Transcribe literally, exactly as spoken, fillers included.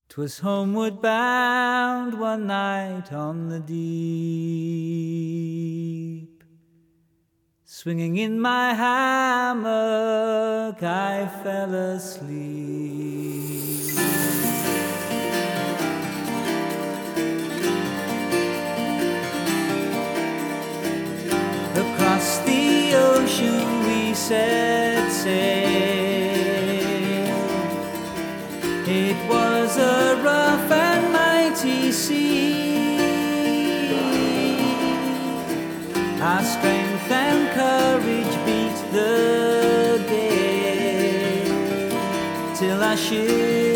'Twas homeward bound one night on the deep. Swinging in my hammock, I fell asleep. Across the ocean we set sail. It was a rough and mighty sea. Our strength and courage beat the gale till our ship